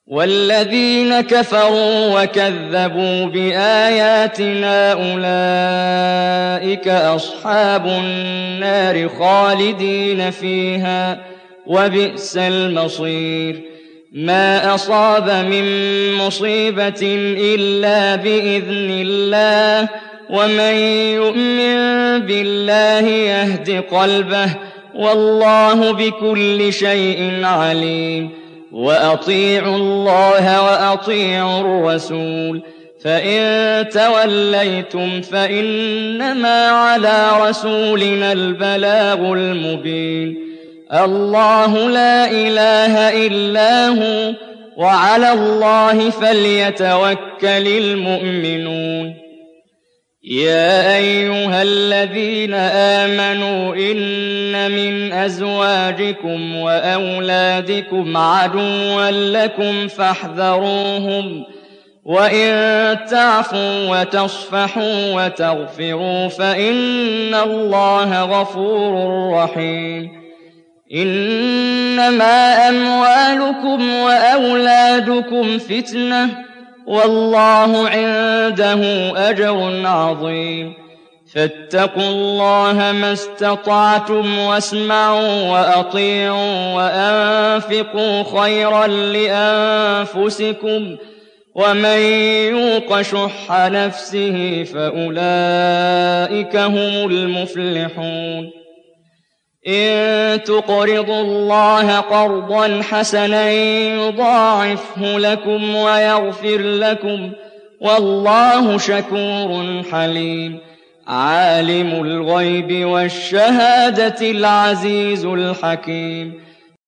والذين كفروا وكذبوا بآياتنا أولئك أصحاب النار خالدين فيها وبئس المصير ما أصاب من مصيبة إلا بإذن الله ومن يؤمن بالله يهد قلبه والله بكل شيء عليم وأطيعوا الله وأطيعوا الرسول فإن توليتم فإنما على رسولنا البلاغ المبين الله لا إله إلا هو وعلى الله فليتوكل المؤمنون يا أيها الذين آمنوا إن من أزواجكم وأولادكم عدوا لكم فاحذروهم وإن تعفوا وتصفحوا وتغفروا فإن الله غفور رحيم إنما أموالكم وأولادكم فتنة والله عنده أجر عظيم فاتقوا الله ما استطعتم واسمعوا وأطيعوا وأنفقوا خيرا لأنفسكم ومن يوق شح نفسه فأولئك هم المفلحون إن تقرضوا الله قرضا حسنا يضاعفه لكم ويغفر لكم والله شكور حليم عالم الغيب والشهادة العزيز الحكيم